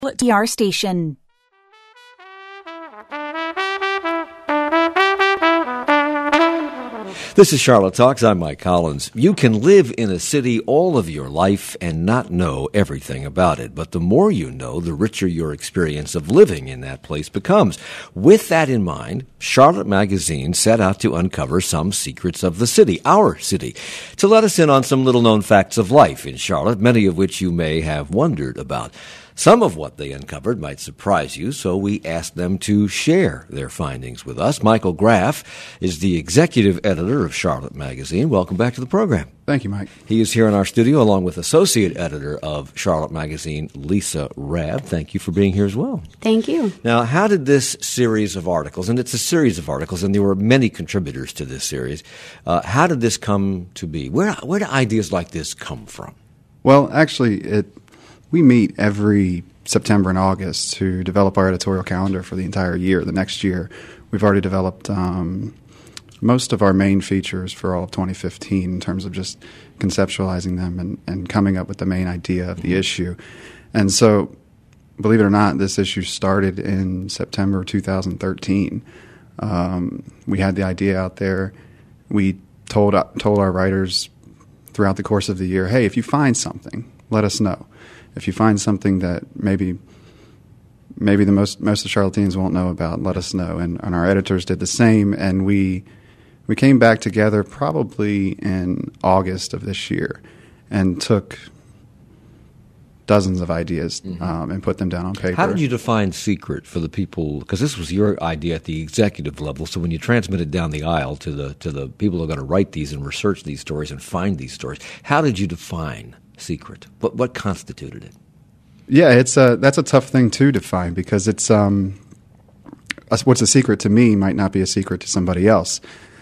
TR station. This is Charlotte Talks. I'm Mike Collins. You can live in a city all of your life and not know everything about it. But the more you know, the richer your experience of living in that place becomes. With that in mind, Charlotte Magazine set out to uncover some secrets of the city, our city, to let us in on some little-known facts of life in Charlotte, many of which you may have wondered about. Some of what they uncovered might surprise you, so we asked them to share their findings with us. Michael Graff is the executive editor of Charlotte Magazine. Welcome back to the program. Thank you, Mike. He is here in our studio along with associate editor of Charlotte Magazine, Lisa Rabb. Thank you for being here as well. Thank you. Now, how did this series of articles, and it's a series of articles, and there were many contributors to this series, how did this come to be? Where do ideas like this come from? Well, actually, we meet every September and August to develop our editorial calendar for the entire year. The next year, we've already developed most of our main features for all of 2015 in terms of just conceptualizing them and coming up with the main idea of the issue. And so, believe it or not, this issue started in September 2013. We had the idea out there. We told our writers throughout the course of the year, hey, if you find something, let us know. If you find something that maybe the most of the Charlotteans won't know about, let us know. And our editors did the same, and we came back together probably in August of this year and took dozens of ideas and put them down on paper. How did you define secret for the people? Because this was your idea at the executive level. So when you transmit it down the aisle to the people who are going to write these and research these stories and find these stories, how did you define secret? What constituted it? Yeah, that's a tough thing to define because it's what's a secret to me might not be a secret to somebody else.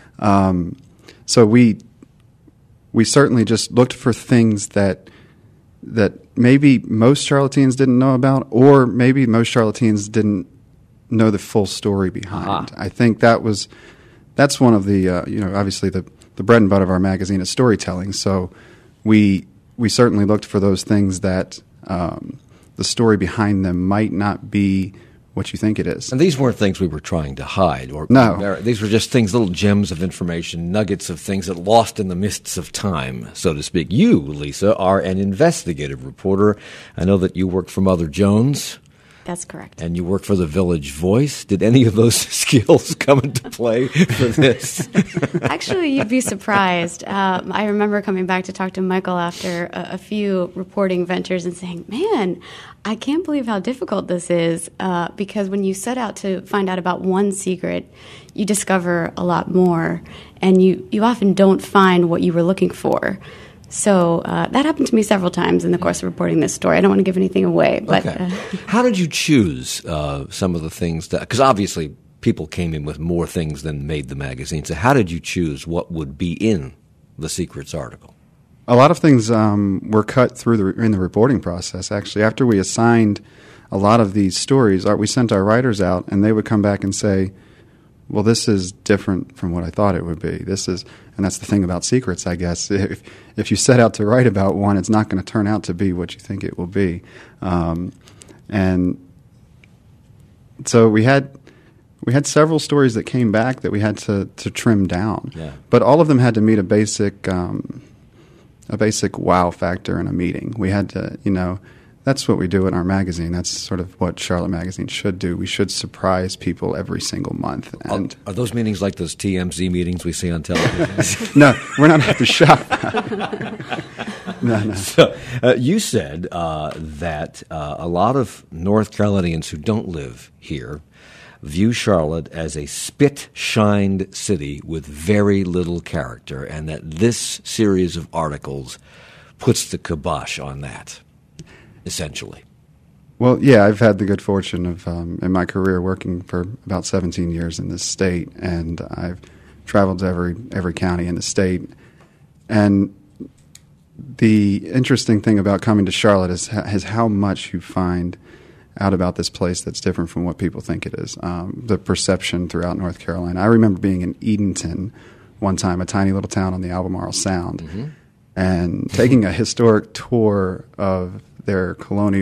So we certainly just looked for things that maybe most Charlotteans didn't know about, or maybe most Charlotteans didn't know the full story behind. I think that's one of the obviously the bread and butter of our magazine is storytelling. So we certainly looked for those things that the story behind them might not be what you think it is. And these weren't things we were trying to hide. No. These were just things, little gems of information, nuggets of things that lost in the mists of time, so to speak. You, Lisa, are an investigative reporter. I know that you work for Mother Jones. That's correct. And you work for the Village Voice. Did any of those skills come into play for this? Actually, you'd be surprised. I remember coming back to talk to Michael after a few reporting ventures and saying, man, I can't believe how difficult this is, because when you set out to find out about one secret, you discover a lot more, and you often don't find what you were looking for. So that happened to me several times in the course of reporting this story. I don't want to give anything away. But okay. How did you choose some of the things that – because obviously people came in with more things than made the magazine. So how did you choose what would be in the Secrets article? A lot of things were cut through in the reporting process, actually. After we assigned a lot of these stories, we sent our writers out, and they would come back and say, well, this is different from what I thought it would be. And that's the thing about secrets, I guess. If you set out to write about one, it's not going to turn out to be what you think it will be. And so we had several stories that came back that we had to trim down. Yeah. But all of them had to meet a basic wow factor in a meeting. We had to, that's what we do in our magazine. That's sort of what Charlotte Magazine should do. We should surprise people every single month. And are those meetings like those TMZ meetings we see on television? No, we're not at the shop. No. So, you said that a lot of North Carolinians who don't live here view Charlotte as a spit-shined city with very little character, and that this series of articles puts the kibosh on that. Essentially. Well, yeah, I've had the good fortune of, in my career, working for about 17 years in this state, and I've traveled to every county in the state. And the interesting thing about coming to Charlotte is how much you find out about this place that's different from what people think it is. The perception throughout North Carolina. I remember being in Edenton one time, a tiny little town on the Albemarle Sound, and taking a historic tour of their colonial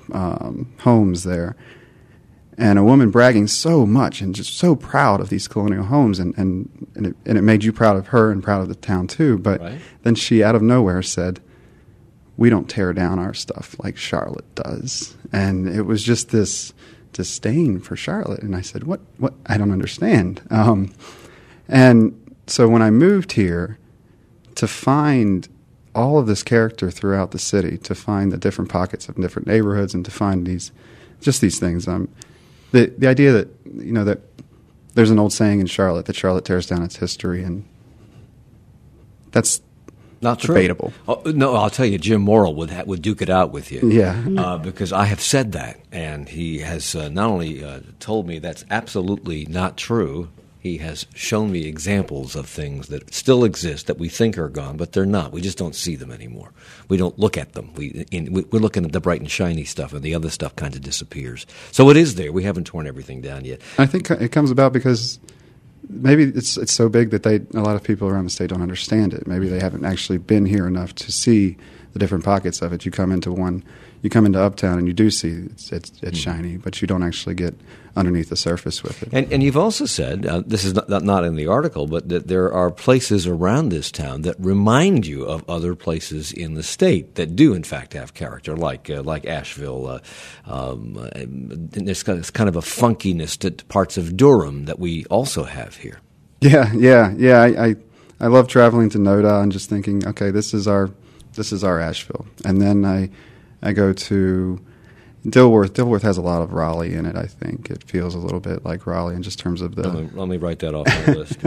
homes there, and a woman bragging so much and just so proud of these colonial homes, and it made you proud of her and proud of the town too. But Right. then she, out of nowhere, said, "We don't tear down our stuff like Charlotte does," and it was just this disdain for Charlotte. And I said, "What? I don't understand." And so when I moved here, to find all of this character throughout the city, to find the different pockets of different neighborhoods, and to find these things. The idea that that there's an old saying in Charlotte that Charlotte tears down its history, and that's Not true. debatable. Oh, no, I'll tell you, Jim Morrill would duke it out with you. Yeah. Because I have said that, and he has not only told me that's absolutely not true, he has shown me examples of things that still exist that we think are gone, but they're not. We just don't see them anymore. We don't look at them. We're looking at the bright and shiny stuff, and the other stuff kind of disappears. So it is there. We haven't torn everything down yet. I think it comes about because maybe it's so big that a lot of people around the state don't understand it. Maybe they haven't actually been here enough to see the different pockets of it. You come into Uptown and you do see it's shiny, but you don't actually get underneath the surface with it. And you've also said, this is not in the article, but that there are places around this town that remind you of other places in the state that do, in fact, have character, like Asheville. There's kind of a funkiness to parts of Durham that we also have here. Yeah. I love traveling to Noda and just thinking, okay, this is our Asheville, and then I go to Dilworth. Dilworth has a lot of Raleigh in it. I think it feels a little bit like Raleigh in just terms of the. Let me write that off my list.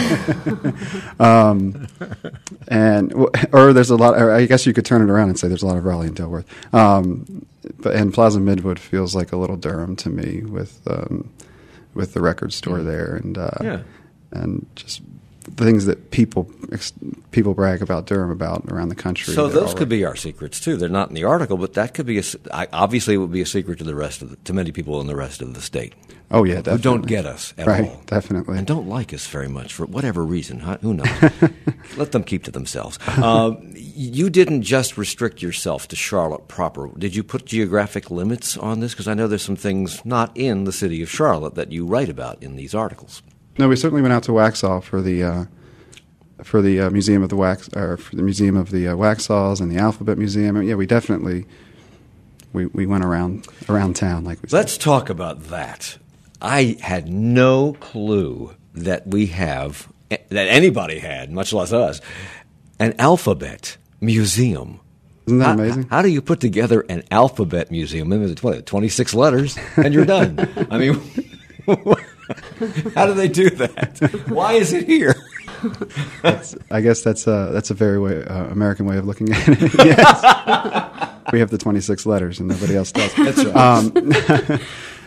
Or there's a lot. Or I guess you could turn it around and say there's a lot of Raleigh in Dilworth. And Plaza Midwood feels like a little Durham to me with the record store there and just things that people brag about Durham about around the country. So those could be our secrets too. They're not in the article, but that could be obviously it would be a secret to many people in the rest of the state. Oh yeah, definitely. Who don't get us at all, right? Definitely, and don't like us very much for whatever reason. Who knows? Let them keep to themselves. You didn't just restrict yourself to Charlotte proper. Did you put geographic limits on this? Because I know there's some things not in the city of Charlotte that you write about in these articles. No, we certainly went out to Waxhaw for the Museum of the Wax, or for the Museum of the Waxhaws and the Alphabet Museum. And, yeah, we definitely we went around town, like we said. Let's talk about that. I had no clue that anybody had, much less us, an alphabet museum. Isn't that amazing? How do you put together an alphabet museum? I mean, 26 letters, and you're done. I mean, how do they do that? Why is it here? I guess that's a very American way of looking at it. Yes. We have the 26 letters, and nobody else does. That's right.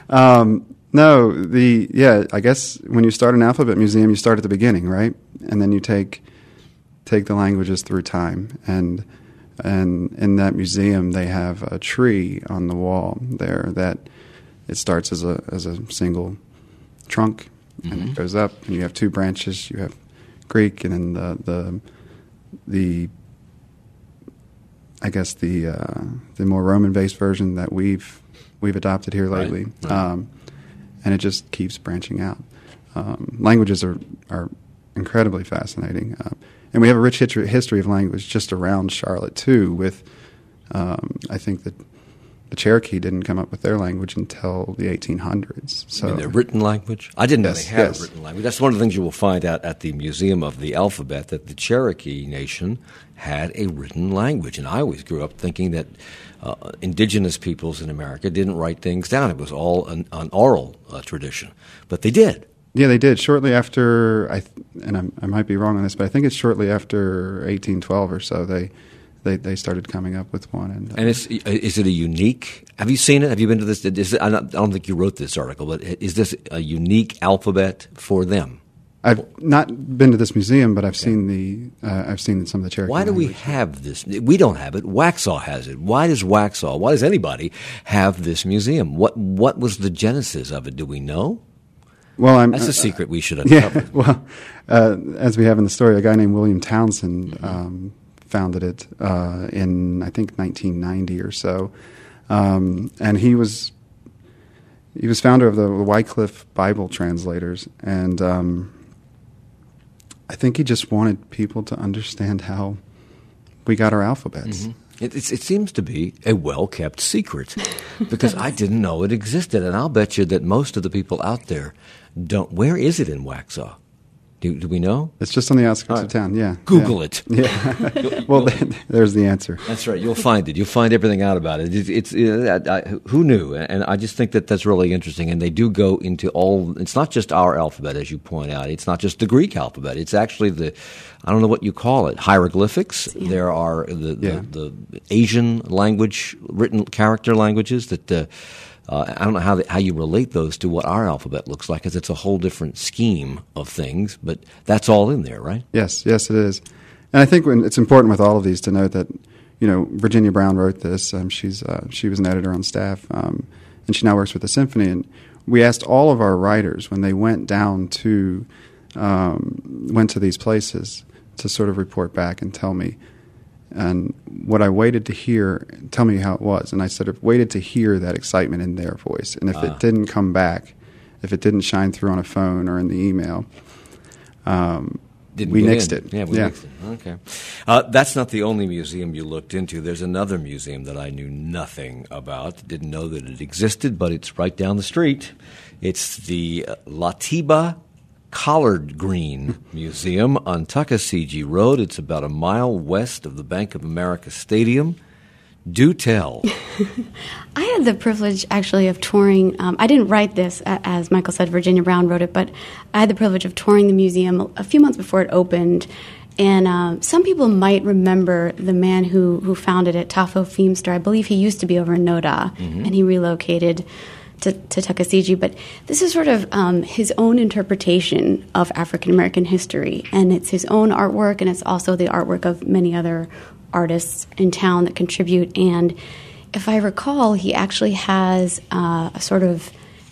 I guess when you start an alphabet museum, you start at the beginning, right? And then you take the languages through time. And in that museum, they have a tree on the wall there that it starts as a single trunk, and it goes up, and you have two branches. You have Greek, and then the more Roman-based version that we've adopted here lately. Right. And it just keeps branching out. Languages are incredibly fascinating, and we have a rich history of language just around Charlotte too. With I think that the Cherokee didn't come up with their language until the 1800s. So you mean their written language? I didn't know they had yes. a written language. That's one of the things you will find out at the Museum of the Alphabet, that the Cherokee Nation had a written language. And I always grew up thinking that indigenous peoples in America didn't write things down. It was all an oral tradition. But they did. Yeah, they did. Shortly after, I might be wrong on this, but I think it's shortly after 1812 or so, they started coming up with one. And is it a unique? Have you seen it? Have you been to this? I don't think you wrote this article, but is this a unique alphabet for them? I've not been to this museum, but I've seen some of the Cherokee. Why do we have this? We don't have it. Waxhaw has it. Why does anybody have this museum? What was the genesis of it? Do we know? Well, that's a secret we should uncover. Yeah, well, as we have in the story, a guy named William Townsend founded it in, I think, 1990 or so. And he was founder of the Wycliffe Bible Translators, and I think he just wanted people to understand how we got our alphabets. It seems to be a well-kept secret because I didn't know it existed, and I'll bet you that most of the people out there don't. Where is it in Waxhaw? Do we know? It's just on the outskirts of town, yeah. Google it. Yeah. Well, there's the answer. That's right. You'll find it. You'll find everything out about it. Who knew? And I just think that that's really interesting. And they do go into all. It's not just our alphabet, as you point out. It's not just the Greek alphabet. It's actually I don't know what you call it, hieroglyphics. Yeah. There are the Asian language, written character languages that. I don't know how you relate those to what our alphabet looks like, because it's a whole different scheme of things, but that's all in there, right? Yes, it is. And I think it's important with all of these to note that, Virginia Brown wrote this. She was an editor on staff, and she now works with the symphony. And we asked all of our writers when they went down to these places to sort of report back and tell me. And what I waited to hear, tell me how it was. And I sort of waited to hear that excitement in their voice. And if it didn't come back, if it didn't shine through on a phone or in the email, we nixed it. Yeah, we nixed it. Okay. That's not the only museum you looked into. There's another museum that I knew nothing about, didn't know that it existed, but it's right down the street. It's the Latiba Collard Green Museum on Tuckasegee Road. It's about a mile west of the Bank of America Stadium. Do tell. I had the privilege, actually, of touring. I didn't write this, as Michael said, Virginia Brown wrote it, but I had the privilege of touring the museum a few months before it opened. And some people might remember the man who founded it, Tafo Feemster. I believe he used to be over in Noda, and he relocated to Tuckasegee, but this is sort of his own interpretation of African-American history, and it's his own artwork, and it's also the artwork of many other artists in town that contribute. And if I recall, he actually has a sort of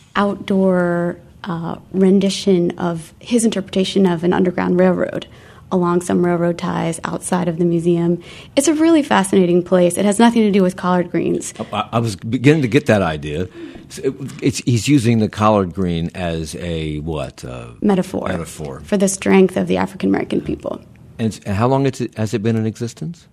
outdoor rendition of his interpretation of an underground railroad along some railroad ties outside of the museum. It's a really fascinating place. It has nothing to do with collard greens. I was beginning to get that idea. He's using the collard green as a what? Metaphor for the strength of the African-American people. And how long has it been in existence?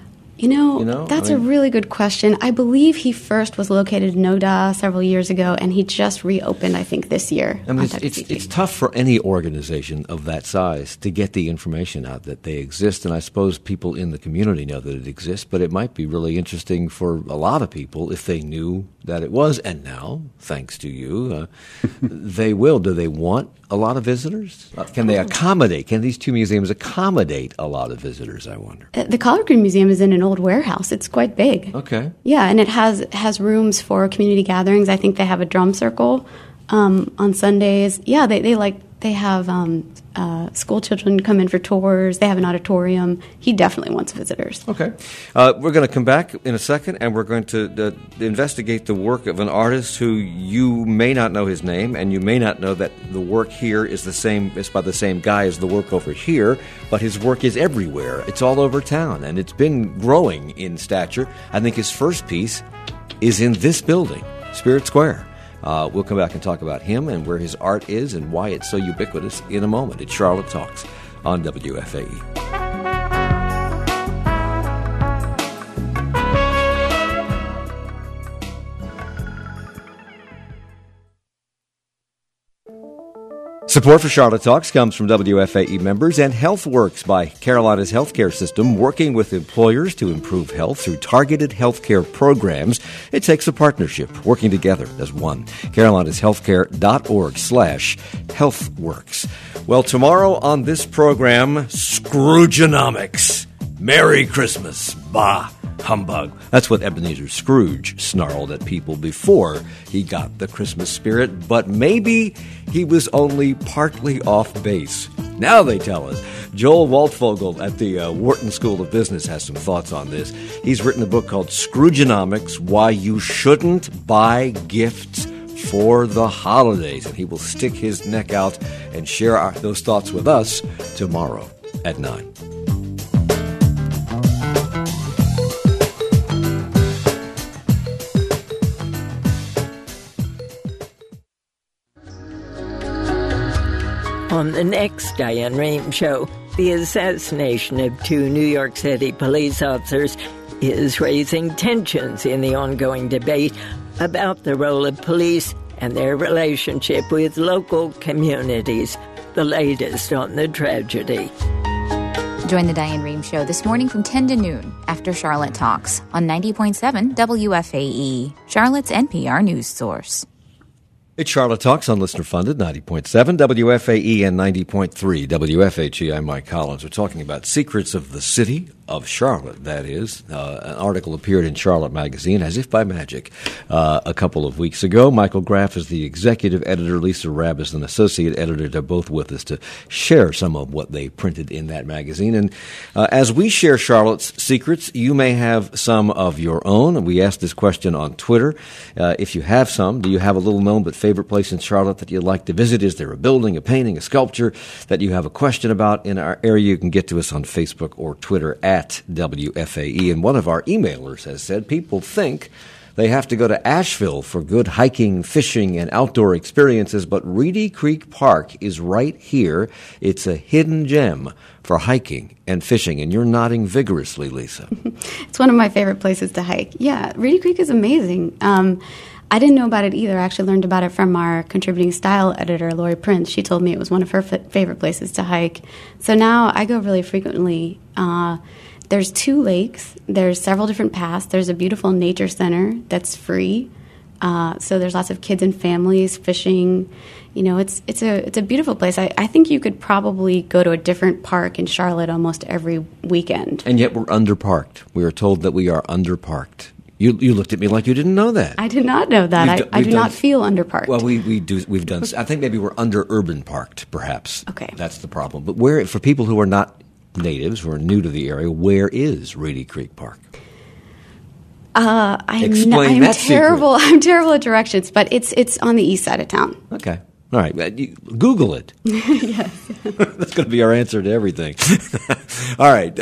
That's a really good question. I believe he first was located in Noda several years ago, and he just reopened, I think, this year. I mean, it's tough for any organization of that size to get the information out that they exist, and I suppose people in the community know that it exists, but it might be really interesting for a lot of people if they knew that it was, and now, thanks to you, they will. Do they want a lot of visitors? Can these two museums accommodate a lot of visitors, I wonder? The Collard Green Museum is in an old warehouse. It's quite big. Okay. Yeah, and it has rooms for community gatherings. I think they have a drum circle on Sundays. Yeah, they have school children come in for tours. They have an auditorium. He definitely wants visitors. Okay. We're going to come back in a second, and we're going to investigate the work of an artist who you may not know his name, and you may not know that the work here is by the same guy as the work over here, but his work is everywhere. It's all over town, and it's been growing in stature. I think his first piece is in this building, Spirit Square. We'll come back and talk about him and where his art is and why it's so ubiquitous in a moment. It's Charlotte Talks on WFAE. Support for Charlotte Talks comes from WFAE members and HealthWorks by Carolina's healthcare system, working with employers to improve health through targeted healthcare programs. It takes a partnership, working together as one. carolinashealthcare.org/healthworks. Well, tomorrow on this program, Scroogeonomics. Merry Christmas. Bah. Humbug. That's what Ebenezer Scrooge snarled at people before he got the Christmas spirit, but maybe he was only partly off base. Now they tell us. Joel Waldfogel at the Wharton School of Business has some thoughts on this. He's written a book called Scroogeonomics, Why You Shouldn't Buy Gifts for the Holidays, and he will stick his neck out and share those thoughts with us tomorrow at 9. On the next Diane Rehm Show, the assassination of 2 New York City police officers is raising tensions in the ongoing debate about the role of police and their relationship with local communities. The latest on the tragedy. Join the Diane Rehm Show this morning from 10 to noon after Charlotte Talks on 90.7 WFAE, Charlotte's NPR news source. It's Charlotte Talks on Listener Funded, 90.7 WFAE and 90.3 WFHE. I'm Mike Collins. We're talking about secrets of the city of Charlotte, that is. An article appeared in Charlotte Magazine, as if by magic, a couple of weeks ago. Michael Graff is the executive editor. Lisa Rabb is an associate editor. They're both with us to share some of what they printed in that magazine. And as we share Charlotte's secrets, you may have some of your own. We asked this question on Twitter. If you have some, do you have a little-known but favorite place in Charlotte that you'd like to visit? Is there a building, a painting, a sculpture that you have a question about in our area? You can get to us on Facebook or Twitter at WFAE. And one of our emailers has said people think they have to go to Asheville for good hiking, fishing, and outdoor experiences, but Reedy Creek Park is right here. It's a hidden gem for hiking and fishing, and you're nodding vigorously, Lisa. It's one of my favorite places to hike. Yeah, Reedy Creek is amazing. I didn't know about it either. I actually learned about it from our contributing style editor, Lori Prince. She told me it was one of her favorite places to hike. So now I go really frequently. There's 2 lakes. There's several different paths. There's a beautiful nature center that's free. So there's lots of kids and families fishing. You know, it's a beautiful place. I think you could probably go to a different park in Charlotte almost every weekend. And yet we're underparked. We are told that we are underparked. You looked at me like you didn't know that. I did not know that. I do not feel underparked. Well, we've done. I think maybe we're under urban parked, perhaps. Okay, that's the problem. But where, for people who are not natives, who are new to the area, where is Reedy Creek Park? I'm terrible. I'm terrible at directions, but it's on the east side of town. Okay. All right. Google it. Yes. That's going to be our answer to everything. All right.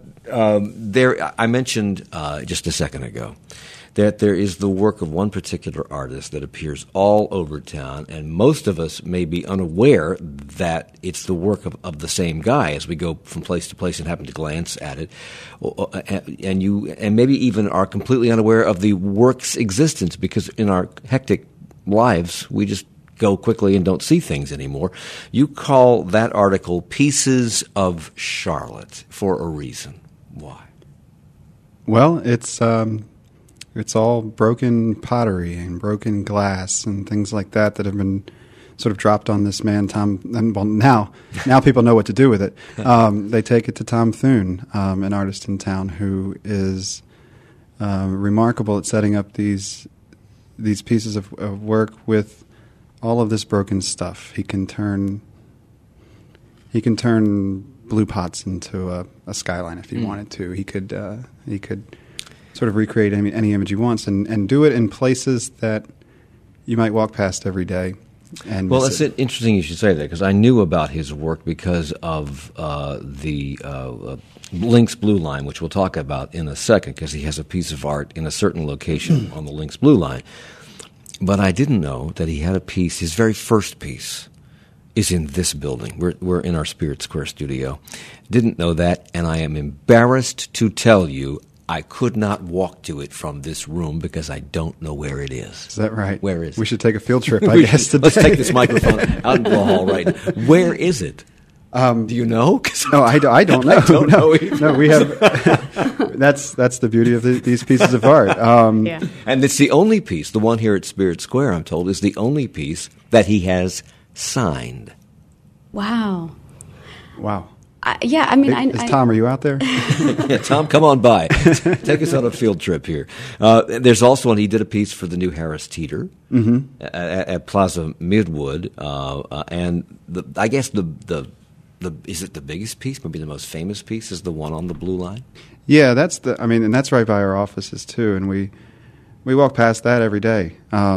I mentioned just a second ago that there is the work of one particular artist that appears all over town, and most of us may be unaware that it's the work of the same guy as we go from place to place and happen to glance at it, and maybe even are completely unaware of the work's existence, because in our hectic lives we just go quickly and don't see things anymore. You call that article Pieces of Charlotte for a reason. Why? Well, it's all broken pottery and broken glass and things like that have been sort of dropped on this man, Tom. And well, now people know what to do with it. They take it to Tom Thune, an artist in town who is remarkable at setting up these pieces of work with all of this broken stuff. He can turn blue pots into a skyline if he wanted to. He could sort of recreate any image he wants and do it in places that you might walk past every day. And well, it's interesting you should say that, because I knew about his work because of the Lynx Blue Line, which we'll talk about in a second, because he has a piece of art in a certain location on the Lynx Blue Line. But I didn't know that he had a piece, his very first piece, is in this building. We're in our Spirit Square studio. Didn't know that, and I am embarrassed to tell you I could not walk to it from this room because I don't know where it is. Is that right? Where is it? We should take a field trip, I guess, today. Let's take this microphone out in the hall right now. Where is it? Do you know? No, I don't know. I don't know either. No, we have. That's the beauty of these pieces of art. Yeah. And it's the only piece, the one here at Spirit Square, I'm told, is the only piece that he has signed. Wow. Hey, Tom, are you out there? Yeah, Tom, come on by. Take us on a field trip here. There's also one, he did a piece for the new Harris Teeter at Plaza Midwood, and I guess is it the biggest piece, maybe the most famous piece, is the one on the Blue Line? Yeah, and that's right by our offices too, and we walk past that every day.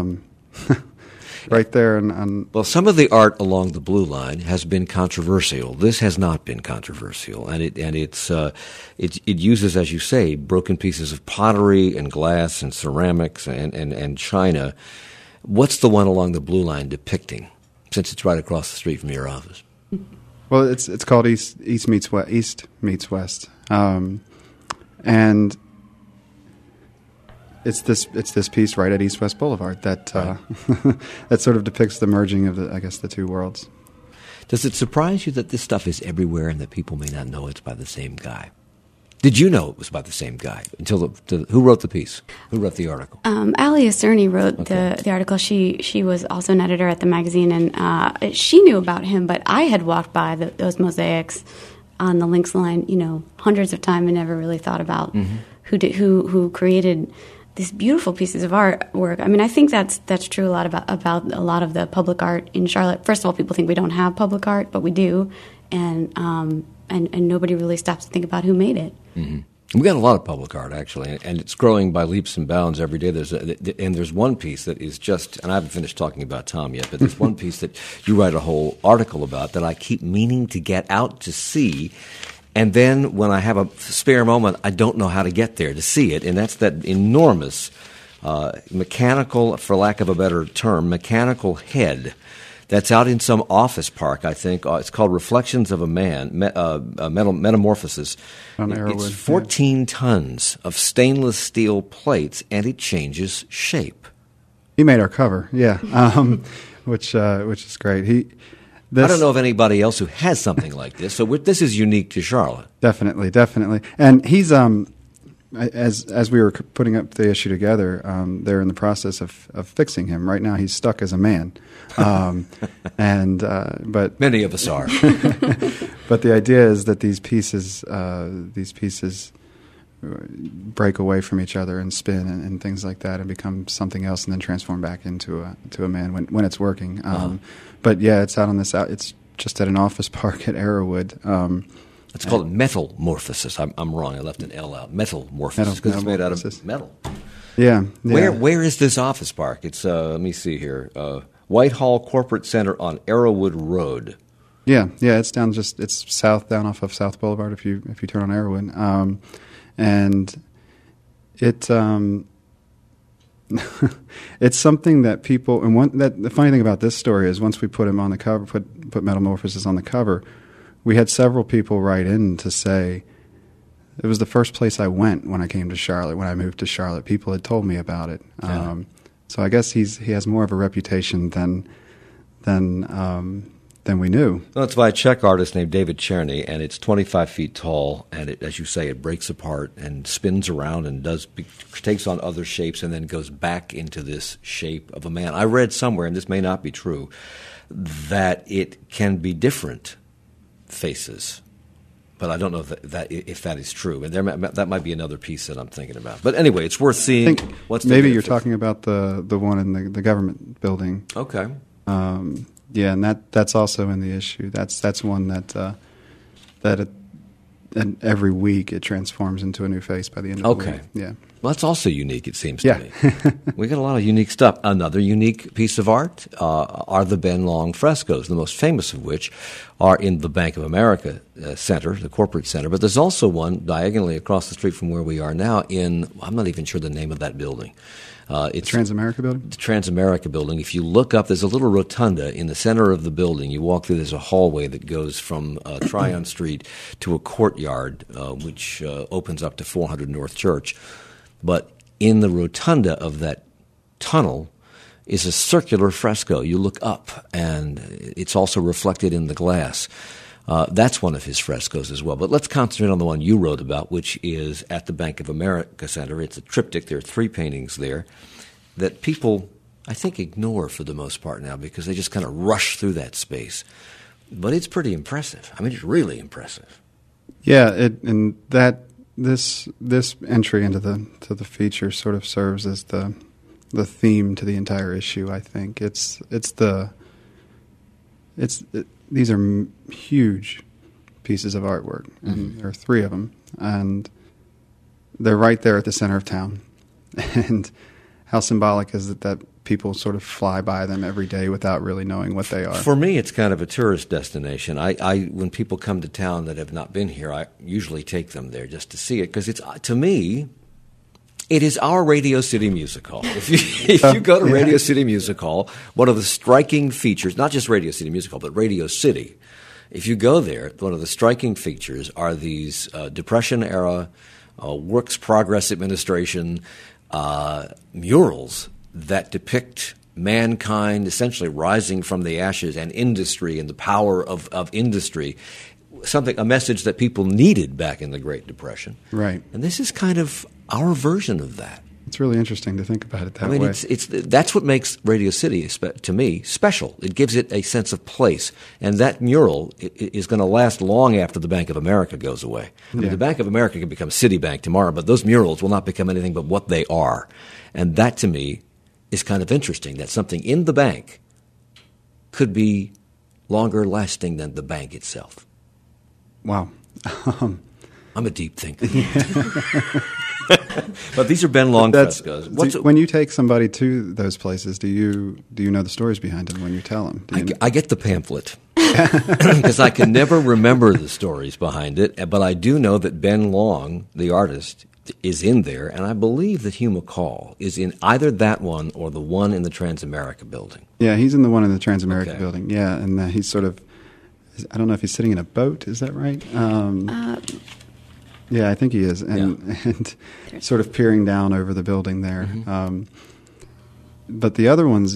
Right there. Well, some of the art along the Blue Line has been controversial. This has not been controversial, and it uses, as you say, broken pieces of pottery and glass and ceramics and china. What's the one along the Blue Line depicting, since it's right across the street from your office? Well, it's called East Meets West, and it's this piece right at East West Boulevard that that sort of depicts the merging of the two worlds. Does it surprise you that this stuff is everywhere and that people may not know it's by the same guy? Did you know it was by the same guy until who wrote the piece? Who wrote the article? Ali Cerny wrote the article. She was also an editor at the magazine, and she knew about him. But I had walked by those mosaics on the Lynx line, hundreds of times, and never really thought about who created these beautiful pieces of artwork. I mean, I think that's true a lot about a lot of the public art in Charlotte. First of all, people think we don't have public art, but we do, and nobody really stops to think about who made it. Mm-hmm. We got a lot of public art, actually, and it's growing by leaps and bounds every day. There's one piece that is just, and I haven't finished talking about Tom yet, but there's one piece that you write a whole article about that I keep meaning to get out to see, and then when I have a spare moment, I don't know how to get there to see it, and that's that enormous mechanical, for lack of a better term, mechanical head that's out in some office park, I think. It's called Reflections of a Man, Metamorphosis. On Arrowwood, it's 14 tons of stainless steel plates, and it changes shape. He made our cover, yeah, which is great. I don't know of anybody else who has something like this, so this is unique to Charlotte. Definitely. And he's as we were putting up the issue together, they're in the process of fixing him. Right now, he's stuck as a man, but many of us are. But the idea is that these pieces break away from each other and spin and things like that, and become something else, and then transform back into a man when it's working. But yeah, it's out on this. It's just at an office park at Arrowwood. It's called metalmorphosis. I'm wrong. I left an L out. Metalmorphosis, because it's made out of metal. Yeah. Where is this office park? It's let me see here. Whitehall Corporate Center on Arrowwood Road. Yeah. It's south, down off of South Boulevard. If you turn on Arrowwood, and it it's something that people, and the funny thing about this story is once we put him on the cover, put Metamorphosis on the cover, we had several people write in to say it was the first place I went when I came to Charlotte. When I moved to Charlotte, people had told me about it. Yeah. So I guess he has more of a reputation than we knew. Well, it's by a Czech artist named David Černý, and it's 25 feet tall, and it, as you say, it breaks apart and spins around and takes on other shapes and then goes back into this shape of a man. I read somewhere, and this may not be true, that it can be different faces, but I don't know if that is true, and that might be another piece that I'm thinking about. But anyway, it's worth seeing. Maybe you're talking about the one in the government building. Okay. Yeah, and that's also in the issue. That's one that every week it transforms into a new face by the end of the week. Yeah. Well, that's also unique, it seems to me. We got a lot of unique stuff. Another unique piece of art are the Ben Long frescoes, the most famous of which are in the Bank of America Center, the corporate center. But there's also one diagonally across the street from where we are now I'm not even sure the name of that building. It's Transamerica Building? The Transamerica Building. If you look up, there's a little rotunda in the center of the building. You walk through, there's a hallway that goes from Tryon Street to a courtyard, which opens up to 400 North Church. But in the rotunda of that tunnel is a circular fresco. You look up, and it's also reflected in the glass. That's one of his frescoes as well. But let's concentrate on the one you wrote about, which is at the Bank of America Center. It's a triptych. There are 3 paintings there that people, I think, ignore for the most part now because they just kind of rush through that space. But it's pretty impressive. I mean, it's really impressive. Yeah, this entry into the feature sort of serves as the theme to the entire issue. I think these are huge pieces of artwork, and there are 3 of them, and they're right there at the center of town. And how symbolic is it that people sort of fly by them every day without really knowing what they are? For me, it's kind of a tourist destination. When people come to town that have not been here, I usually take them there just to see it, because to me, it is our Radio City Music Hall. If you go to Radio City Music Hall, one of the striking features, not just Radio City Music Hall, but Radio City, if you go there, one of the striking features are these Depression-era Works Progress Administration murals that depict mankind essentially rising from the ashes and industry and the power of industry, a message that people needed back in the Great Depression. Right. And this is kind of our version of that. It's really interesting to think about it that way. That's what makes Radio City, to me, special. It gives it a sense of place. And that mural is going to last long after the Bank of America goes away. I mean, the Bank of America can become Citibank tomorrow, but those murals will not become anything but what they are. And that, to me, is kind of interesting, that something in the bank could be longer lasting than the bank itself. Wow. I'm a deep thinker. But these are Ben Long frescoes. When you take somebody to those places, do you know the stories behind them when you tell them? I get the pamphlet because I can never remember the stories behind it, but I do know that Ben Long, the artist, is in there, and I believe that Hugh McCall is in either that one or the one in the Transamerica building. Yeah, he's in the one in the Transamerica building. Yeah, and he's sort of, I don't know if he's sitting in a boat. Is that right? Yeah, I think he is, and sort of peering down over the building there. Mm-hmm. But the other ones,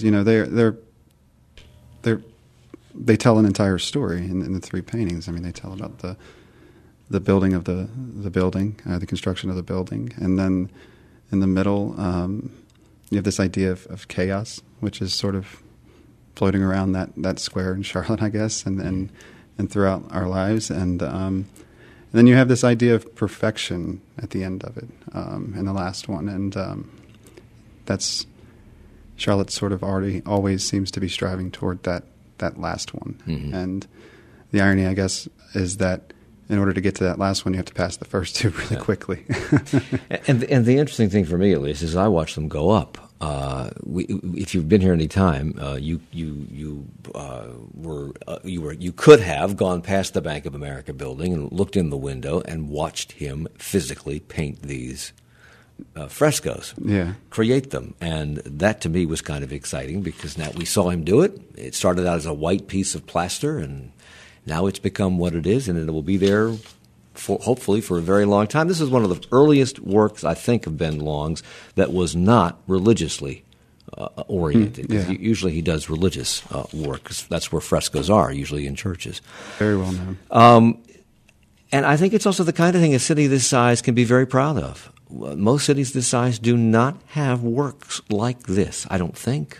they tell an entire story in the three paintings. I mean, they tell about the building of the building, the construction of the building, and then in the middle, you have this idea of chaos, which is sort of floating around that square in Charlotte, I guess, and throughout our lives, and then you have this idea of perfection at the end of it, in the last one, and that's Charlotte sort of always seems to be striving toward that last one, mm-hmm. and the irony, I guess, is that in order to get to that last one, you have to pass the first two really quickly. And the interesting thing for me, at least, is I watch them go up. If you've been here any time, you could have gone past the Bank of America building and looked in the window and watched him physically paint these frescoes, create them, and that to me was kind of exciting because now we saw him do it. It started out as a white piece of plaster, and now it's become what it is, and it will be there hopefully for a very long time. This is one of the earliest works, I think, of Ben Long's that was not religiously oriented. Usually he does religious work, 'cause that's where frescoes are, usually in churches. Very well known. And I think it's also the kind of thing a city this size can be very proud of. Most cities this size do not have works like this, I don't think.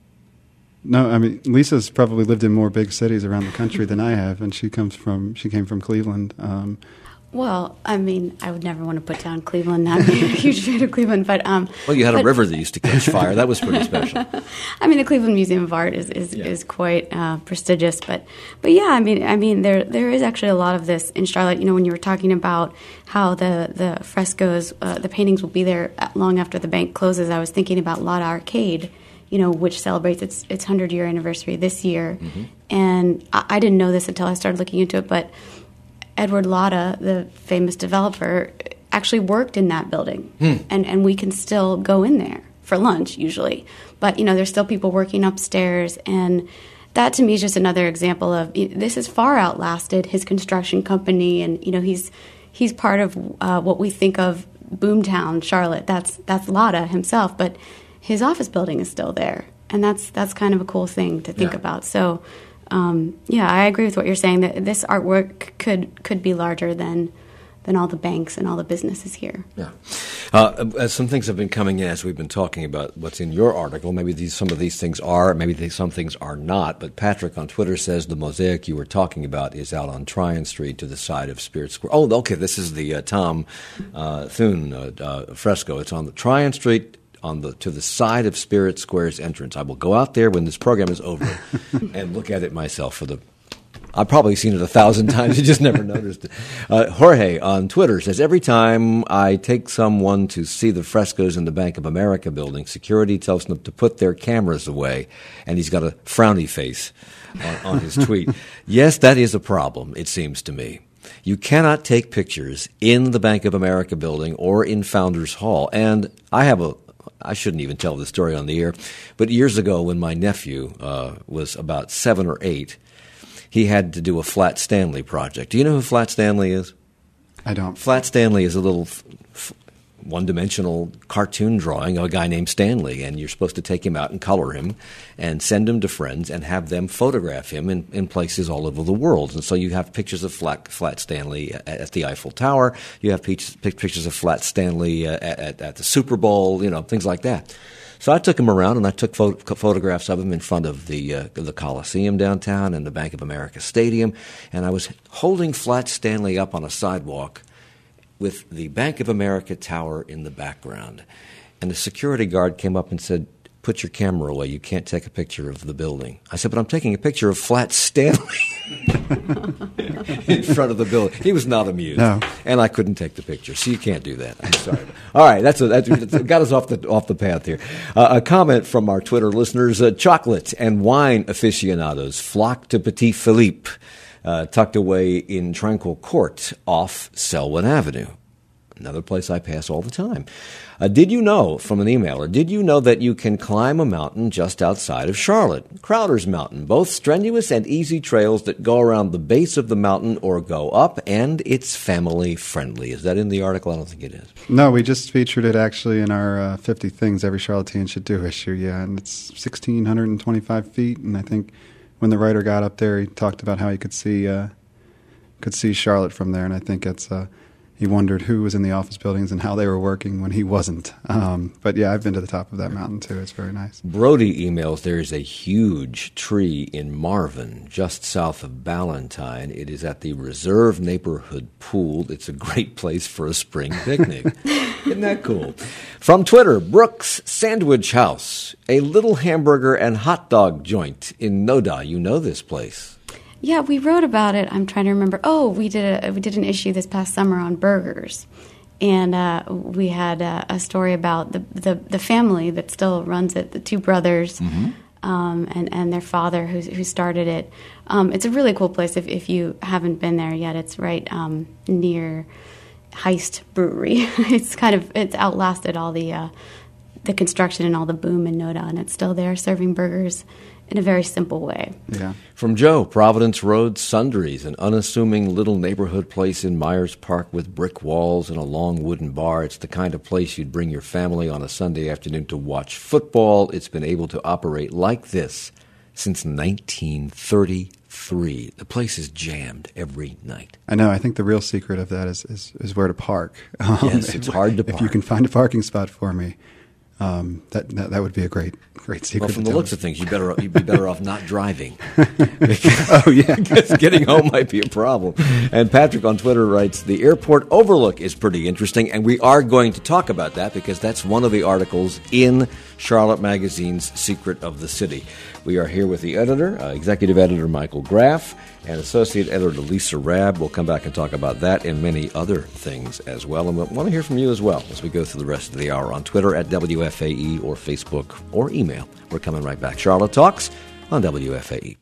No, I mean, Lisa's probably lived in more big cities around the country than I have, and she came from Cleveland. Well, I mean, I would never want to put down Cleveland. I'm a huge fan of Cleveland, but well, you had a river that used to catch fire. That was pretty special. I mean, the Cleveland Museum of Art is quite prestigious, but yeah, I mean, there is actually a lot of this in Charlotte. You know, when you were talking about how the frescoes, the paintings will be there long after the bank closes, I was thinking about Lotta Arcade, you know, which celebrates its 100-year anniversary this year. Mm-hmm. And I didn't know this until I started looking into it, but Edward Lotta, the famous developer, actually worked in that building. And we can still go in there for lunch, usually. But, you know, there's still people working upstairs. And that, to me, is just another example of this has far outlasted his construction company. And, you know, he's part of what we think of Boomtown, Charlotte. That's Lotta himself. But his office building is still there, and that's kind of a cool thing to think about. So, I agree with what you're saying, that this artwork could be larger than all the banks and all the businesses here. Yeah. Some things have been coming in as we've been talking about what's in your article. Maybe some of these things are, maybe some things are not. But Patrick on Twitter says the mosaic you were talking about is out on Tryon Street to the side of Spirit Square. Oh, okay, this is the Tom Thune fresco. It's on the Tryon Street to the side of Spirit Square's entrance. I will go out there when this program is over and look at it myself I've probably seen it 1,000 times. You just never noticed it. Jorge on Twitter says, every time I take someone to see the frescoes in the Bank of America building, security tells them to put their cameras away, and he's got a frowny face on his tweet. Yes, that is a problem, it seems to me. You cannot take pictures in the Bank of America building or in Founders Hall. And I shouldn't even tell this story on the air, but years ago when my nephew was about 7 or 8, he had to do a Flat Stanley project. Do you know who Flat Stanley is? I don't. Flat Stanley is a little one-dimensional cartoon drawing of a guy named Stanley, and you're supposed to take him out and color him and send him to friends and have them photograph him in places all over the world. And so you have pictures of Flat Stanley at the Eiffel Tower. You have pictures of Flat Stanley at the Super Bowl, things like that. So I took him around, and I took photographs of him in front of the Coliseum downtown and the Bank of America Stadium, and I was holding Flat Stanley up on a sidewalk with the Bank of America Tower in the background. And the security guard came up and said, "Put your camera away. You can't take a picture of the building." I said, "But I'm taking a picture of Flat Stanley." In front of the building. He was not amused. No. And I couldn't take the picture. So you can't do that. I'm sorry. All right, that's got us off the path here. A comment from our Twitter listeners. Chocolate and wine aficionados flock to Petit Philippe, tucked away in Tranquil Court off Selwyn Avenue. Another place I pass all the time. Did you know, from an emailer, did you know that you can climb a mountain just outside of Charlotte? Crowder's Mountain, both strenuous and easy trails that go around the base of the mountain or go up, and it's family friendly. Is that in the article? I don't think it is. No, we just featured it actually in our 50 Things Every Charlottean Should Do issue, yeah, and it's 1,625 feet, and I think when the writer got up there, he talked about how he could see Charlotte from there, and I think it's he wondered who was in the office buildings and how they were working when he wasn't. But yeah, I've been to the top of that mountain too. It's very nice. Brody emails, there is a huge tree in Marvin, just south of Ballantyne. It is at the Reserve Neighborhood Pool. It's a great place for a spring picnic. Isn't that cool? From Twitter, Brooks Sandwich House, a little hamburger and hot dog joint in Noda. You know this place. Yeah, we wrote about it. I'm trying to remember. Oh, we did an issue this past summer on burgers, and we had a story about the family that still runs it, the two brothers, and their father who started it. It's a really cool place if you haven't been there yet. It's right near Heist Brewery. It's outlasted all the construction and all the boom in Noda, and it's still there serving burgers in a very simple way. Yeah. From Joe, Providence Road Sundries, an unassuming little neighborhood place in Myers Park with brick walls and a long wooden bar. It's the kind of place you'd bring your family on a Sunday afternoon to watch football. It's been able to operate like this since 1933. The place is jammed every night. I know. I think the real secret of that is where to park. Yes, it's hard to park. If you can find a parking spot for me, that would be a great secret. Well, from the looks of things, you'd be better off not driving. Oh yeah, because getting home might be a problem. And Patrick on Twitter writes, the airport overlook is pretty interesting, and we are going to talk about that because that's one of the articles in Charlotte Magazine's Secret of the City. We are here with the editor, executive editor Michael Graff, and associate editor Lisa Rabb. We'll come back and talk about that and many other things as well. And we'll want to hear from you as well as we go through the rest of the hour on Twitter at WFAE or Facebook or email. We're coming right back. Charlotte Talks on WFAE.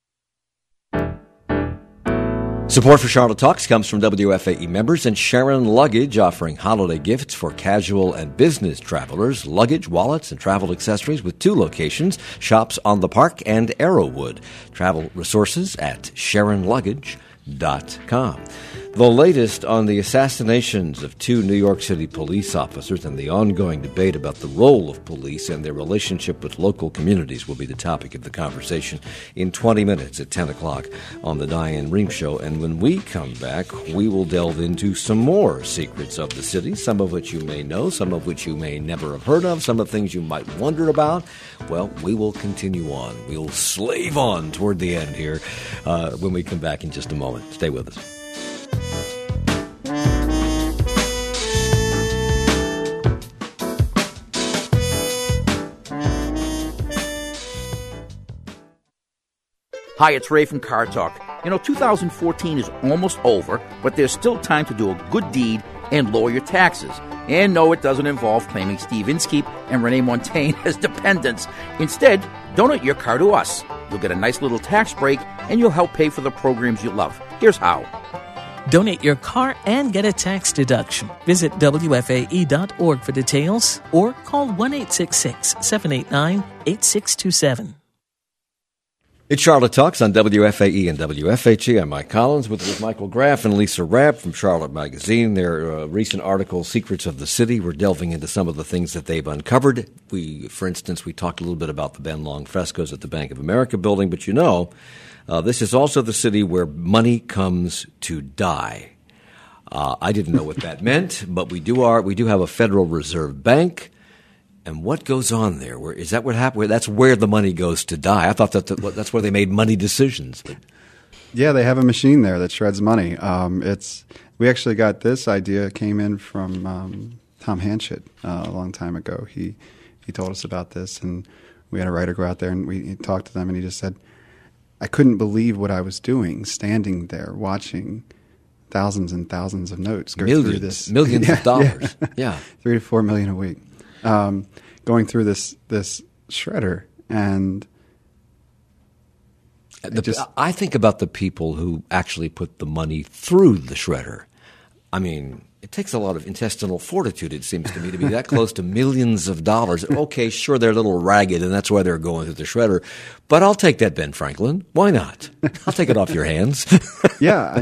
Support for Charlotte Talks comes from WFAE members and Sharon Luggage, offering holiday gifts for casual and business travelers, luggage, wallets, and travel accessories with 2 locations, shops on the Park and Arrowwood. Travel resources at SharonLuggage.com. The latest on the assassinations of 2 New York City police officers and the ongoing debate about the role of police and their relationship with local communities will be the topic of the conversation in 20 minutes at 10 o'clock on the Diane Rehm Show. And when we come back, we will delve into some more secrets of the city, some of which you may know, some of which you may never have heard of, some of the things you might wonder about. Well, we will continue on. We'll slave on toward the end here when we come back in just a moment. Stay with us. Hi, it's Ray from Car Talk. 2014 is almost over, but there's still time to do a good deed and lower your taxes. And no, it doesn't involve claiming Steve Inskeep and Renee Montagne as dependents. Instead, donate your car to us. You'll get a nice little tax break, and you'll help pay for the programs you love. Here's how. Donate your car and get a tax deduction. Visit WFAE.org for details or call 1-866-789-8627. It's Charlotte Talks on WFAE and WFHE. I'm Mike Collins with Michael Graff and Lisa Rabb from Charlotte Magazine. Their recent article, Secrets of the City, we're delving into some of the things that they've uncovered. For instance, we talked a little bit about the Ben Long frescoes at the Bank of America building, but this is also the city where money comes to die. I didn't know what that meant, but we do have a Federal Reserve Bank. And what goes on there? Is that what happened? That's where the money goes to die. I thought that's where they made money decisions. Yeah, they have a machine there that shreds money. We actually got this idea, came in from Tom Hanchett a long time ago. He told us about this, and we had a writer go out there, and we talked to them, and he just said, I couldn't believe what I was doing, standing there watching thousands and thousands of notes go through this. Millions of dollars. Yeah. 3 to 4 million a week. Going through this shredder, and I think about the people who actually put the money through the shredder. I mean, it takes a lot of intestinal fortitude, it seems to me, to be that close to millions of dollars. Okay, sure, they're a little ragged, and that's why they're going through the shredder. But I'll take that, Ben Franklin. Why not? I'll take it off your hands. Yeah,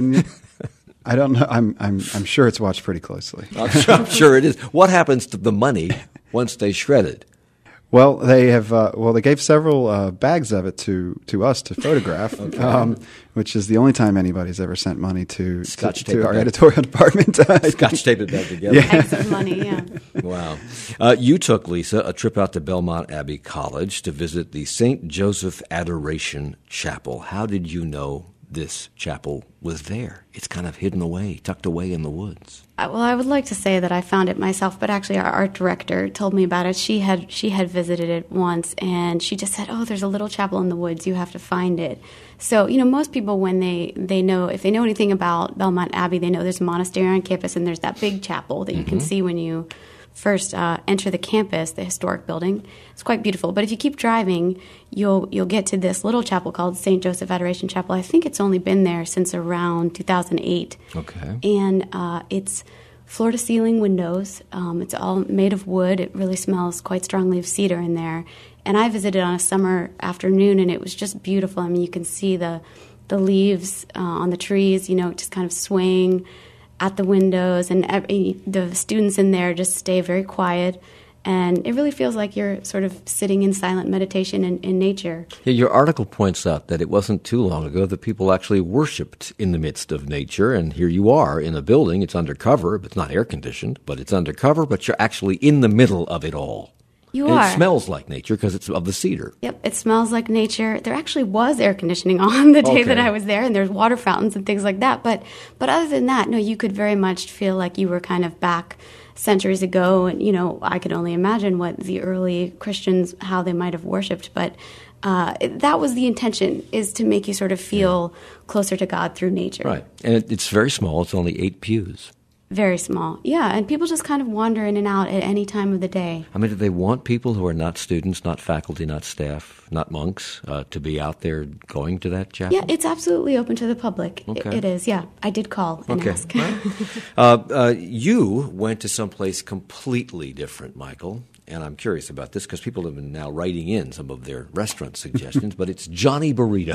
I don't know. I'm sure it's watched pretty closely. I'm sure it is. What happens to the money once they shred it? Well, they have. They gave several bags of it to us to photograph, okay. Which is the only time anybody's ever sent money to our editorial department. Scotch tape it back together. Yeah. Bags of money, yeah. Wow. You took, Lisa, a trip out to Belmont Abbey College to visit the St. Joseph Adoration Chapel. How did you know this chapel was there? It's kind of hidden away, tucked away in the woods. Well, I would like to say that I found it myself, but actually our art director told me about it. She had visited it once, and she just said, "Oh, there's a little chapel in the woods. You have to find it." So, most people, when they know, if they know anything about Belmont Abbey, they know there's a monastery on campus, and there's that big chapel that you can see when you first enter the campus, the historic building. It's quite beautiful. But if you keep driving, you'll get to this little chapel called St. Joseph Adoration Chapel. I think it's only been there since around 2008. Okay. And it's floor-to-ceiling windows. It's all made of wood. It really smells quite strongly of cedar in there. And I visited on a summer afternoon, and it was just beautiful. I mean, you can see the leaves on the trees, just kind of swaying at the windows, and the students in there just stay very quiet, and it really feels like you're sort of sitting in silent meditation in nature. Yeah, your article points out that it wasn't too long ago that people actually worshipped in the midst of nature, and here you are in a building. It's undercover, but it's not air-conditioned, but it's undercover, but you're actually in the middle of it all. You and are. It smells like nature because it's of the cedar. Yep, it smells like nature. There actually was air conditioning on the day that I was there, and there's water fountains and things like that. But other than that, no, you could very much feel like you were kind of back centuries ago. And, I could only imagine what the early Christians, how they might have worshipped. But that was the intention, is to make you sort of feel closer to God through nature. Right. And it's very small. It's only 8 pews. Very small. Yeah, and people just kind of wander in and out at any time of the day. I mean, do they want people who are not students, not faculty, not staff, not monks, to be out there going to that chapel? Yeah, it's absolutely open to the public. Okay. It is, yeah. I did call and ask. Right. You went to someplace completely different, Michael, and I'm curious about this because people have been now writing in some of their restaurant suggestions, but it's Johnny Burrito.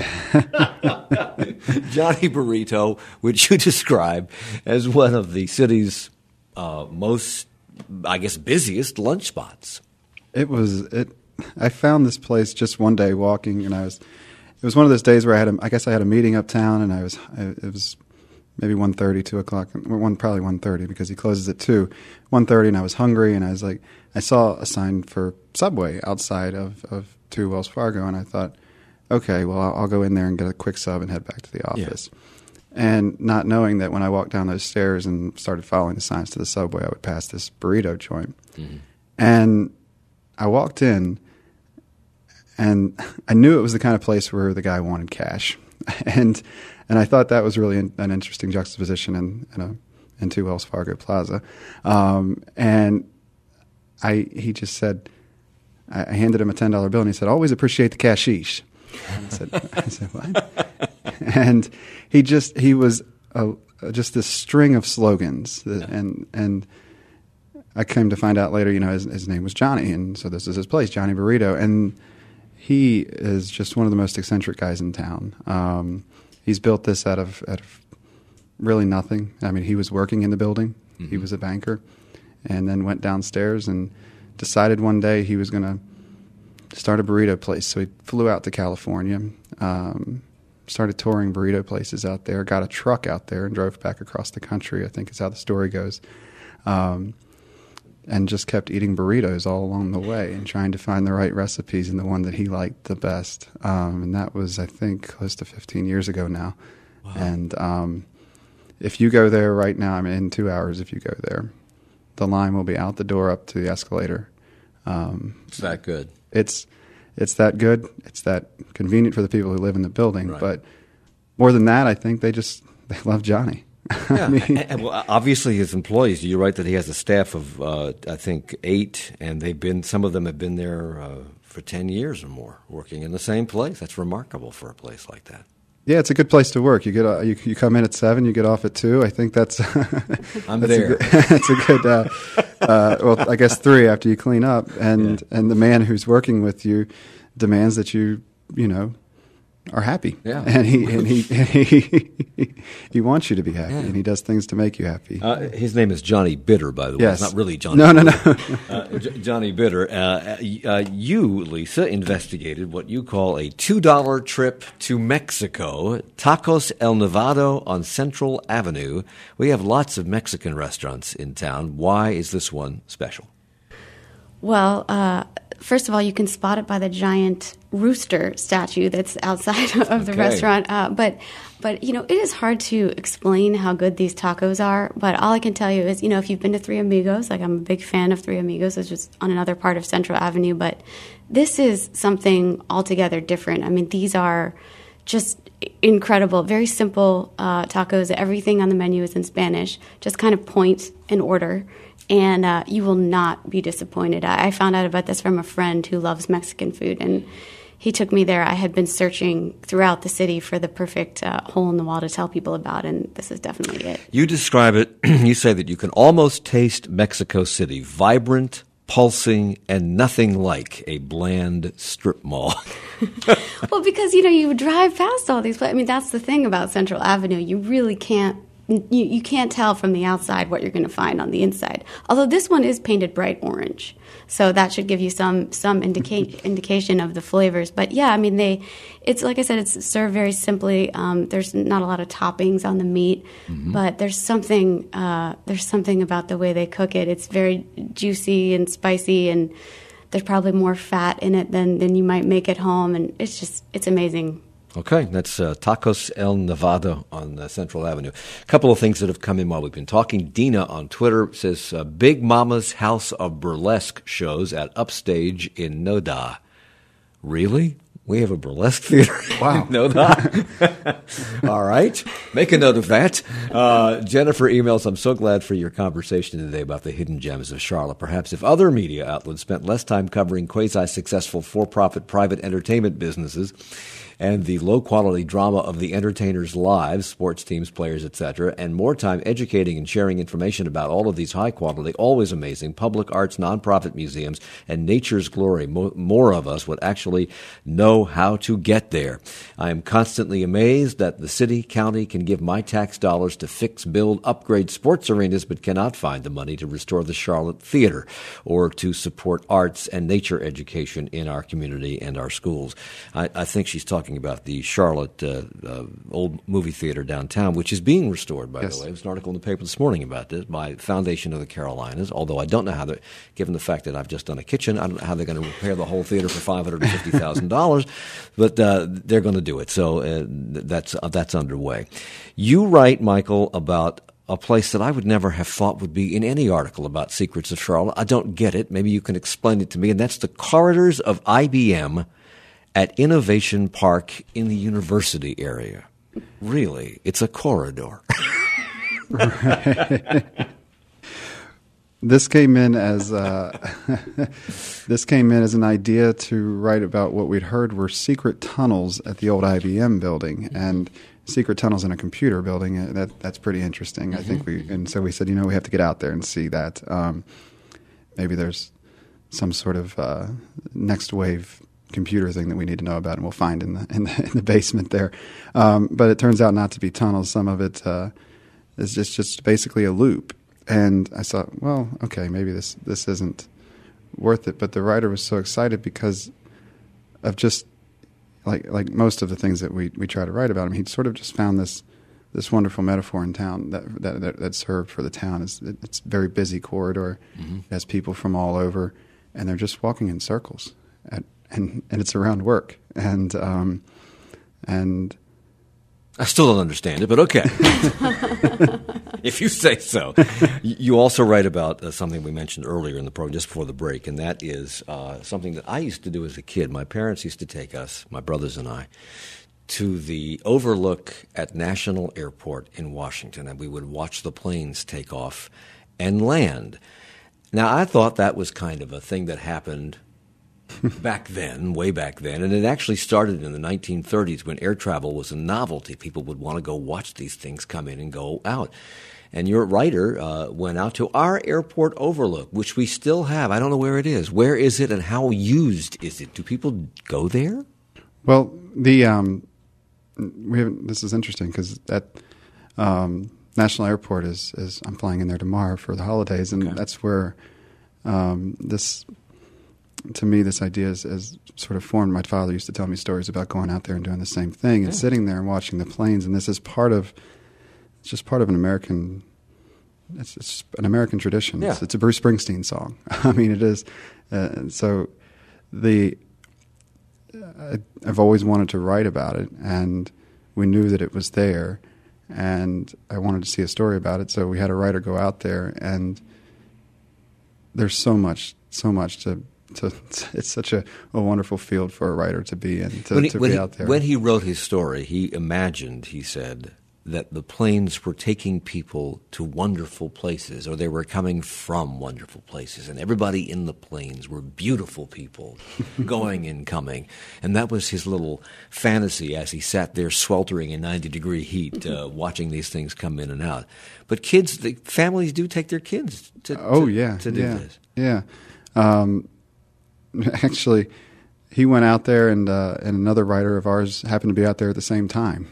Johnny Burrito, which you describe as one of the city's most, I guess, busiest lunch spots. I found this place just one day walking, and it was one of those days where I had a meeting uptown, and it was maybe 1:30, 2 o'clock, probably 1:30 because he closes at 2. 1:30, and I was hungry, and I was like, I saw a sign for Subway outside of 2 Wells Fargo, and I thought, okay, well, I'll go in there and get a quick sub and head back to the office. Yeah. And not knowing that when I walked down those stairs and started following the signs to the Subway, I would pass this burrito joint. Mm-hmm. And I walked in, and I knew it was the kind of place where the guy wanted cash. And I thought that was really an interesting juxtaposition in 2 Wells Fargo Plaza. And he just said, I handed him a $10 bill, and he said, "Always appreciate the cashish." And I said, what? And he was just this string of slogans, and I came to find out later, his name was Johnny, and so this is his place, Johnny Burrito, and He is just one of the most eccentric guys in town. He's built this out of really nothing. I mean, he was working in the building. Mm-hmm. He was a banker, and then went downstairs and decided one day he was going to start a burrito place. So he flew out to California, started touring burrito places out there, got a truck out there and drove back across the country, I think is how the story goes, and just kept eating burritos all along the way and trying to find the right recipes and the one that he liked the best. And that was, I think, close to 15 years ago now. Wow. And if you go there right now, I mean, in 2 hours if you go there, the line will be out the door up to the escalator. It's that good. It's that good. It's that convenient for the people who live in the building. Right. But more than that, I think they love Johnny. Yeah. I mean, and well, obviously his employees, you're right that he has a staff of, I think, 8, and some of them have been there for 10 years or more, working in the same place. That's remarkable for a place like that. Yeah, it's a good place to work. You get you come in at 7, you get off at 2. I think that's I'm there. That's a good. Well, I guess 3 after you clean up, and the man who's working with you demands that you are happy. Yeah, and he wants you to be happy, and he does things to make you happy. His name is Johnny Bitter, by the way. Yes. It's not really Johnny. No. Johnny Bitter. You, Lisa, investigated what you call a $2 trip to Mexico, Tacos El Nevado on Central Avenue. We have lots of Mexican restaurants in town. Why is this one special? Well, first of all, you can spot it by the giant rooster statue that's outside of the restaurant. But it is hard to explain how good these tacos are. But all I can tell you is, if you've been to Three Amigos, like I'm a big fan of Three Amigos, it's just on another part of Central Avenue. But this is something altogether different. I mean, these are just incredible, very simple tacos. Everything on the menu is in Spanish. Just kind of point and order. And you will not be disappointed. I found out about this from a friend who loves Mexican food, and he took me there. I had been searching throughout the city for the perfect hole in the wall to tell people about, and this is definitely it. You describe it, you say that you can almost taste Mexico City, vibrant, pulsing, and nothing like a bland strip mall. Well, because, you drive past all these places. I mean, that's the thing about Central Avenue. You really can't. You can't tell from the outside what you're going to find on the inside. Although this one is painted bright orange, so that should give you some indication of the flavors. But yeah, I mean it's like I said, it's served very simply. There's not a lot of toppings on the meat, but there's something about the way they cook it. It's very juicy and spicy, and there's probably more fat in it than you might make at home, and it's amazing. Okay, that's Tacos El Nevado on Central Avenue. A couple of things that have come in while we've been talking. Dina on Twitter says, Big Mama's House of Burlesque shows at Upstage in Noda. Really? We have a burlesque theater Wow. in Noda? All right. Make a note of that. Jennifer emails, I'm so glad for your conversation today about the hidden gems of Charlotte. Perhaps if other media outlets spent less time covering quasi-successful for-profit private entertainment businesses and the low-quality drama of the entertainers' lives, sports teams, players, etc., and more time educating and sharing information about all of these high-quality, always amazing public arts, nonprofit museums, and nature's glory, more of us would actually know how to get there. I am constantly amazed that the city, county can give my tax dollars to fix, build, upgrade sports arenas, but cannot find the money to restore the Charlotte Theater or to support arts and nature education in our community and our schools. I think she's talking about the Charlotte old movie theater downtown, which is being restored, by the way. There was an article in the paper this morning about this by Foundation of the Carolinas, although I don't know how given the fact that I've just done a kitchen, I don't know how they're going to repair the whole theater for $550,000, but they're going to do it. So that's underway. You write, Michael, about a place that I would never have thought would be in any article about Secrets of Charlotte. I don't get it. Maybe you can explain it to me, and that's the corridors of IBM at Innovation Park in the university area. Really, it's a corridor. This came in as an idea to write about what we'd heard were secret tunnels at the old IBM building, and secret tunnels in a computer building. That's pretty interesting. I think so we said, we have to get out there and see that. Maybe there's some sort of next wave computer thing that we need to know about, and we'll find in the basement there. But it turns out not to be tunnels. Some of it is just basically a loop. And I thought, well, okay, maybe this isn't worth it. But the writer was so excited because of just like most of the things that we try to write about him. He'd sort of just found this wonderful metaphor in town that served for the town. It's a very busy corridor. Mm-hmm. It has people from all over, and they're just walking in circles. And it's around work, and I still don't understand it, but okay. If you say so. You also write about something we mentioned earlier in the program, just before the break, and that is something that I used to do as a kid. My parents used to take us, my brothers and I, to the overlook at National Airport in Washington, and we would watch the planes take off and land. Now, I thought that was kind of a thing that happened back then, way back then, and it actually started in the 1930s when air travel was a novelty. People would want to go watch these things come in and go out. And your writer went out to our airport overlook, which we still have. I don't know where it is. Where is it, and how used is it? Do people go there? Well, we haven't. This is interesting because that National Airport is. I'm flying in there tomorrow for the holidays, and that's where this. To me, this idea is sort of formed. My father used to tell me stories about going out there and doing the same thing and sitting there and watching the planes. And this is it's just part of an American. It's an American tradition. Yeah. It's a Bruce Springsteen song. I mean, it is. So I've always wanted to write about it, and we knew that it was there, and I wanted to see a story about it. So we had a writer go out there, and there's so much to. It's such a wonderful field for a writer to be in, to be out there. When he wrote his story, he imagined, he said, that the planes were taking people to wonderful places, or they were coming from wonderful places, and everybody in the planes were beautiful people going and coming. And that was his little fantasy as he sat there sweltering in 90-degree heat, watching these things come in and out. But families do take their kids to do this. Yeah. Actually, he went out there, and another writer of ours happened to be out there at the same time.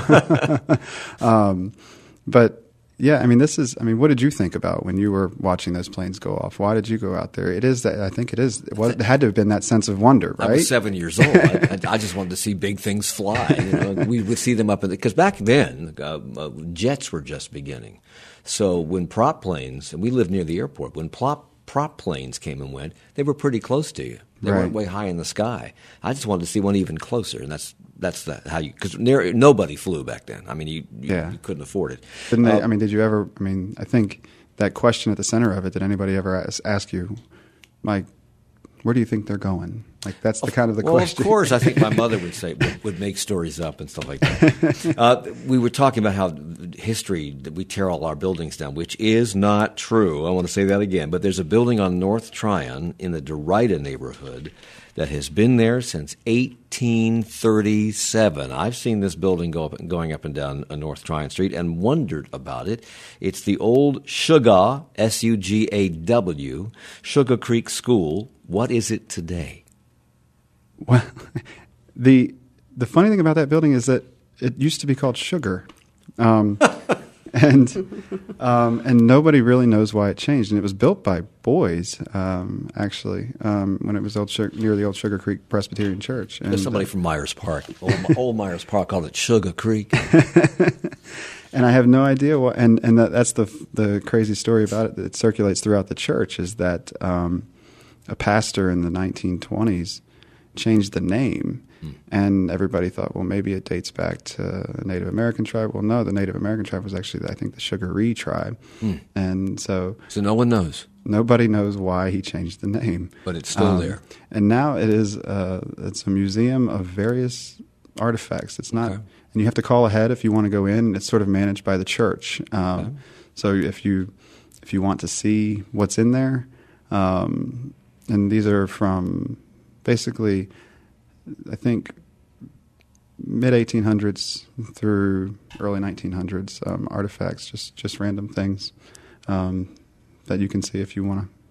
But yeah, I mean, what did you think about when you were watching those planes go off? Why did you go out there? It is that I think it is. It had to have been that sense of wonder, right? I was 7 years old. I just wanted to see big things fly. We would see them because back then jets were just beginning. So when prop planes, and we lived near the airport, when prop planes came and went, they were pretty close to you. They weren't way high in the sky. I just wanted to see one even closer, and that's how you, because nobody flew back then. I mean, you couldn't afford it. Didn't they? I mean, did you ever? I mean, I think that question at the center of it. Did anybody ever ask you, Mike, where do you think they're going? Like that's the kind of the question. Well, of course, I think my mother would make stories up and stuff like that. We were talking about how history, that we tear all our buildings down, which is not true. I want to say that again. But there's a building on North Tryon in the Derrida neighborhood that has been there since 1837. I've seen this building going up and down North Tryon Street and wondered about it. It's the old Sugaw, S-U-G-A-W, Sugar Creek School. What is it today? Well, the funny thing about that building is that it used to be called Sugar, and nobody really knows why it changed. And it was built by boys, actually, when it was near the old Sugar Creek Presbyterian Church. And there's somebody from Myers Park, old Myers Park, called it Sugar Creek. And I have no idea why. And that's the crazy story about it that circulates throughout the church is that a pastor in the 1920s changed the name, and everybody thought, well, maybe it dates back to a Native American tribe. Well, no, the Native American tribe was actually, I think, the Sugaree tribe. And so no one knows. Nobody knows why he changed the name. But it's still there. And now it's a museum of various artifacts. It's not, and you have to call ahead if you want to go in. It's sort of managed by the church. So if you want to see what's in there, and these are from basically, I think, mid-1800s through early 1900s artifacts, just random things that you can see if you want to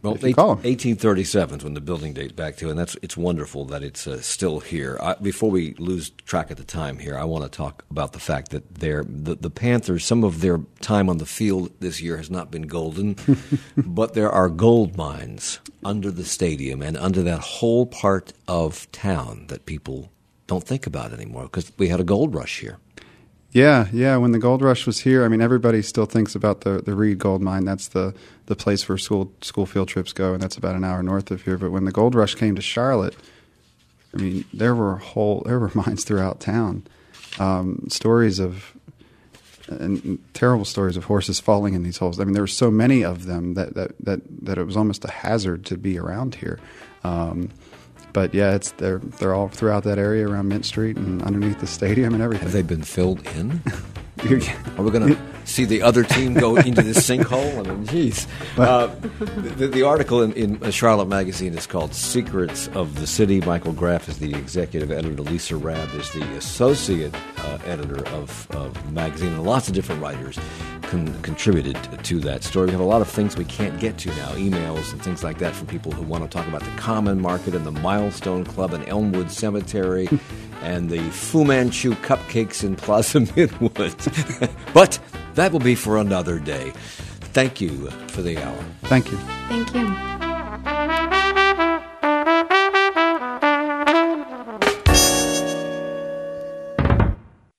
Well, if you call them. 1837 is when the building dates back to, and it's wonderful that it's still here. Before we lose track of the time here, I want to talk about the fact that the Panthers, some of their time on the field this year has not been golden, but there are gold mines under the stadium and under that whole part of town that people don't think about anymore because we had a gold rush here. Yeah. When the gold rush was here, I mean, everybody still thinks about the Reed Gold Mine. That's the place where school field trips go, and that's about an hour north of here. But when the gold rush came to Charlotte, I mean, there were mines throughout town. Stories of and terrible stories of horses falling in these holes. I mean, there were so many of them that it was almost a hazard to be around here. But yeah, they're all throughout that area around Mint Street and underneath the stadium and everything. Have they been filled in? Are we going to see the other team go into this sinkhole? I mean, geez. The article in Charlotte Magazine is called "Secrets of the City." Michael Graff is the executive editor. Lisa Rabb is the associate editor of the magazine, and lots of different writers contributed to that story. We have a lot of things we can't get to now, emails and things like that from people who want to talk about the Common Market and the Milestone Club and Elmwood Cemetery and the Fu Manchu cupcakes in Plaza Midwood. But that will be for another day. Thank you for the hour. Thank you. Thank you.